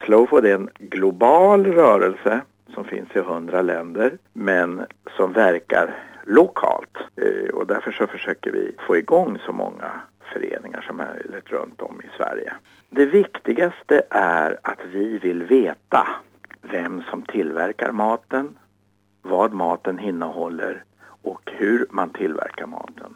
Slow Food är en global rörelse som finns i 100 länder men som verkar lokalt. Och därför så försöker vi få igång så många föreningar som möjligt runt om i Sverige. Det viktigaste är att vi vill veta vem som tillverkar maten, vad maten innehåller och hur man tillverkar maten.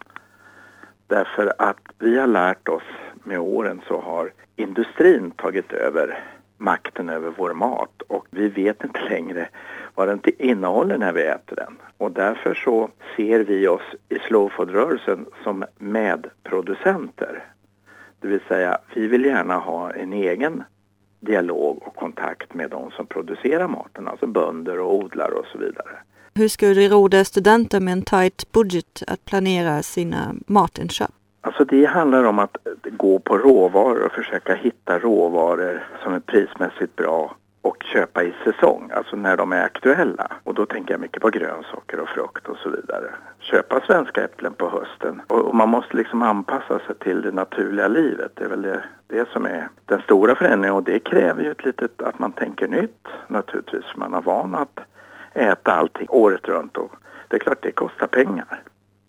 Därför att vi har lärt oss med åren så har industrin tagit över makten över vår mat och vi vet inte längre vad den innehåller när vi äter den. Och därför så ser vi oss i Slow Food-rörelsen som medproducenter. Det vill säga, vi vill gärna ha en egen dialog och kontakt med de som producerar maten, alltså bönder och odlare och så vidare. Hur skulle du råda studenter med en tight budget att planera sina matinköp? Alltså det handlar om att gå på råvaror och försöka hitta råvaror som är prismässigt bra och köpa i säsong, alltså när de är aktuella. Och då tänker jag mycket på grönsaker och frukt och så vidare. Köpa svenska äpplen på hösten. Och man måste liksom anpassa sig till det naturliga livet. Det är väl det som är den stora förändringen och det kräver ju ett litet att man tänker nytt naturligtvis. Man har van att äta allting året runt och det är klart det kostar pengar.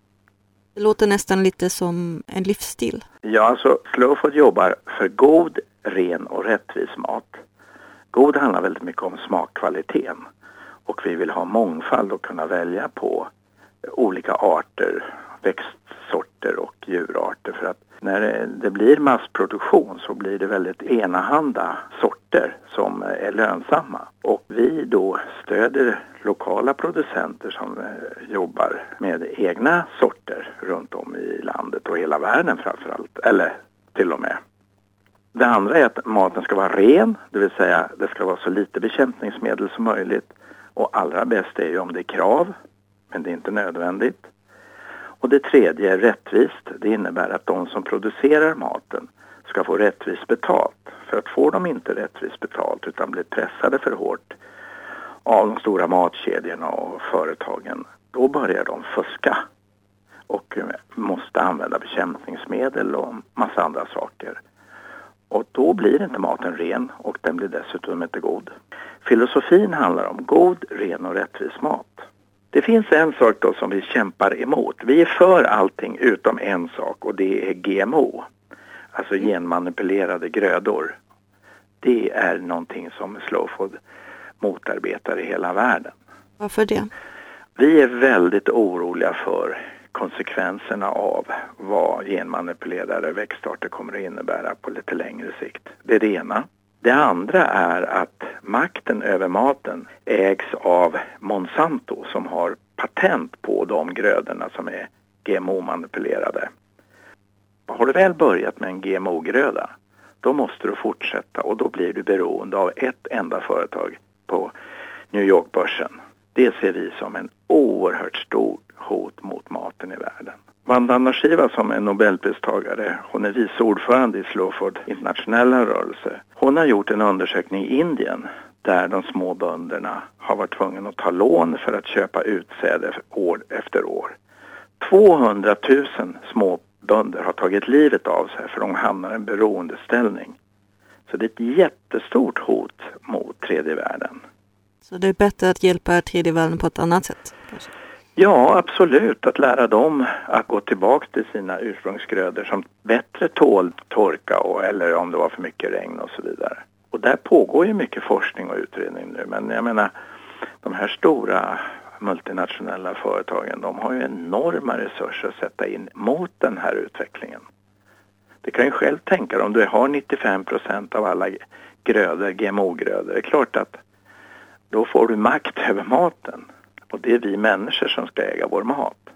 Det låter nästan lite som en livsstil. Ja, alltså Slow Food jobbar för god, ren och rättvis mat. God handlar väldigt mycket om smakkvaliteten och vi vill ha mångfald och kunna välja på olika arter, växtsorter och djurarter för att när det blir massproduktion så blir det väldigt enahanda sorter som är lönsamma. Och vi då stöder lokala producenter som jobbar med egna sorter runt om i landet och hela världen framförallt, eller till och med. Det andra är att maten ska vara ren, det vill säga det ska vara så lite bekämpningsmedel som möjligt. Och allra bäst är ju om det är krav, men det är inte nödvändigt. Och det tredje är rättvist. Det innebär att de som producerar maten ska få rättvist betalt. För att får de inte rättvist betalt utan blir pressade för hårt av de stora matkedjorna och företagen, då börjar de fuska och måste använda bekämpningsmedel och massa andra saker. Och då blir inte maten ren och den blir dessutom inte god. Filosofin handlar om god, ren och rättvis mat. Det finns en sak då som vi kämpar emot. Vi är för allting utom en sak och det är GMO. Alltså genmanipulerade grödor. Det är någonting som Slow Food motarbetar i hela världen. Varför det? Vi är väldigt oroliga för konsekvenserna av vad genmanipulerade växtarter kommer att innebära på lite längre sikt. Det är det ena. Det andra är att makten över maten ägs av Monsanto som har patent på de grödorna som är GMO-manipulerade. Har du väl börjat med en GMO-gröda, då måste du fortsätta och då blir du beroende av ett enda företag på New York-börsen. Det ser vi som en oerhört stor hot mot maten i världen. Vandana Shiva som är Nobelpristagare, hon är vice ordförande i Slow Food internationella rörelse. Hon har gjort en undersökning i Indien där de små bönderna har varit tvungna att ta lån för att köpa utsäde år efter år. 200 000 små bönder har tagit livet av sig för de hamnar i en beroendeställning. Så det är ett jättestort hot mot tredje världen. Så det är bättre att hjälpa tredje världen på ett annat sätt? Kanske? Ja, absolut. Att lära dem att gå tillbaka till sina ursprungsgrödor som bättre tål torka eller om det var för mycket regn och så vidare. Och där pågår ju mycket forskning och utredning nu. Men jag menar, de här stora multinationella företagen, de har ju enorma resurser att sätta in mot den här utvecklingen. Det kan ju själv tänka om du har 95% av alla grödor, GMO-grödor. Det är klart att då får du makt över maten. Och det är vi människor som ska äga vår mat.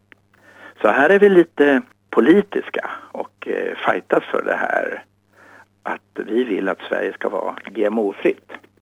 Så här är vi lite politiska och fightas för det här. Att vi vill att Sverige ska vara GMO-fritt.